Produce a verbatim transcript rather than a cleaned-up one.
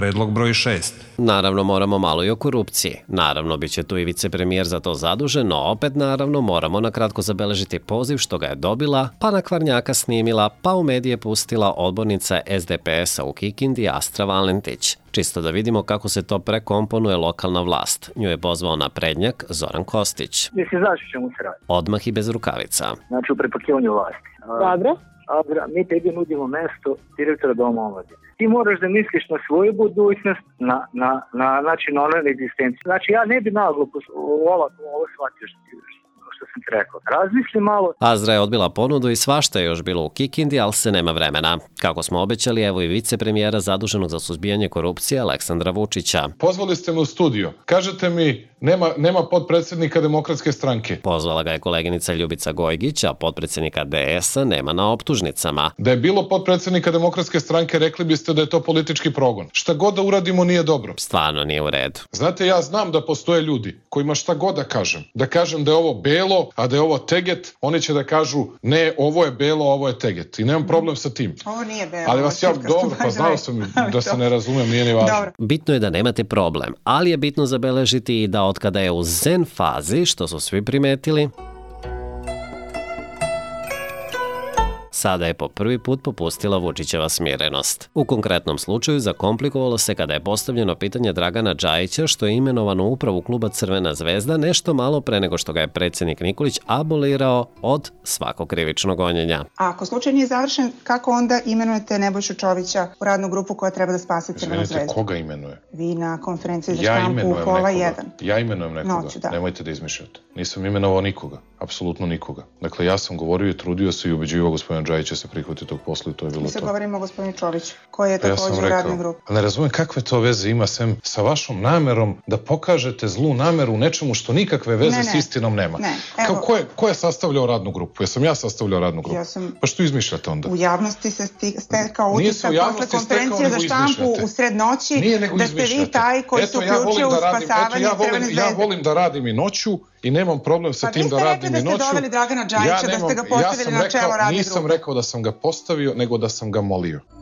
Predlog broj šest. Naravno moramo malo i o korupciji. Naravno bit će tu i vicepremijer za to zadužen, no opet naravno moramo nakratko zabeležiti poziv što ga je dobila, pa na Kvarnjaka snimila, pa u medije pustila odbornica S D P S-a u Kikindi Astra Valentić. Čisto da vidimo kako se to prekomponuje lokalna vlast. Nju je pozvao na prednjak Zoran Kostić. Mislim, znaš o čemu se radi? Odmah i bez rukavica. Znači u prepakivanju vlasti. Dobro. Abra, mi tebi nudimo mesto direktora Doma omladine. Ti moraš da misliš na svoju budućnost, na, na, na, znači, na onoj egzistenciju. Znači, ja ne bi naglo ovo, ovo shvatio što ti što sam ti rekao. Razmisli malo. Azra je odbila ponudu i svašta je još bilo u Kikindi, ali se nema vremena. Kako smo obećali, evo i vicepremijera zaduženog za suzbijanje korupcije Aleksandra Vučića. Pozvali ste me u studio. Kažete mi, nema, nema potpredsjednika Demokratske stranke. Pozvala ga je koleginica Ljubica Gojgić, a potpredsjednika D S-a nema na optužnicama. Da je bilo potpredsjednika Demokratske stranke, rekli biste da je to politički progon. Šta god da uradimo nije dobro. Stvarno nije u redu. Znate, ja znam da postoje ljudi kojima šta god da kažem. Da kažem da je ovo belo, a da je ovo teget, oni će da kažu ne, ovo je belo, ovo je teget. I nemam problem sa tim. Ovo nije belo. Ali vas ja, dobro, pa znao sam da se ne razumem, nije ni važno. Dobro. Bitno je da nemate problem, ali je bitno zabeležiti i da od kada je u zen fazi, što su svi primetili, sada je po prvi put popustila Vučićeva smirenost. U konkretnom slučaju zakomplikovalo se kada je postavljeno pitanje Dragana Džajića, što je imenovan u upravu kluba Crvena zvezda nešto malo pre nego što ga je predsjednik Nikolić abolirao od svakog krivičnog gonjenja. A ako slučaj nije završen, kako onda imenujete Nebojšu Čovića u radnu grupu koja treba da spase Crvenu zvezdu? Izvinite, koga imenuje? Vi na konferenciji za Ja štampu u imenujem pola nekoga. jedan. Ja imenujem nekoga. Noću, da. Nemojte da izmišljate. Nisam imenovao nikoga. Apsolutno nikoga. Dakle, ja sam govorio i trudio se i ubeđivao gospodina Džajića se prihvati tog posla i to je bilo Mi se to. govorimo o gospodinu Čoviću, koji je Ja također sam u rekao, radnoj grupi. ne razumijem kakve to veze ima sem sa vašom namerom da pokažete zlu nameru u nečemu što nikakve veze Ne, ne. s istinom nema. Ne, Kao, evo. ko, je, ko je sastavljao radnu grupu? Jesam ja sastavljao radnu grupu? Ja sam- Pa što izmišljate onda? U javnosti se sti- stekao Nije se utisak u javnosti posle konferencije stekao, za nego štampu izmišljate. u sred noći Nije nego da ste vi izmišljate. taj koji se Eto, ja volim uključio u da radim, eto, spasavanje ja Crvene volim, ja zvezde. volim da radim i noću i nemam problem sa Pa vi tim ste da rekli radim da i ste noću. doveli Dragana Džajića, da ste ga nemam- postavili sam na rekao, čelo radne Nisam grupe. rekao da sam ga postavio, nego da sam ga molio.